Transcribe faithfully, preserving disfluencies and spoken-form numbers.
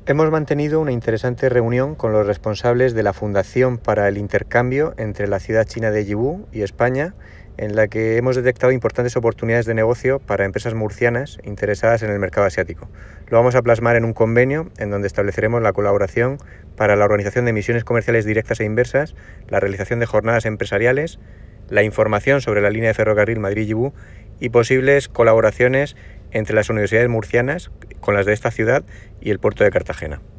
Hemos mantenido una interesante reunión con los responsables de la Fundación para el Intercambio entre la ciudad china de Yiwu y España, en la que hemos detectado importantes oportunidades de negocio para empresas murcianas interesadas en el mercado asiático. Lo vamos a plasmar en un convenio en donde estableceremos la colaboración para la organización de misiones comerciales directas e inversas, la realización de jornadas empresariales, la información sobre la línea de ferrocarril Madrid-Yiwu y posibles colaboraciones entre las universidades murcianas con las de esta ciudad y el puerto de Cartagena.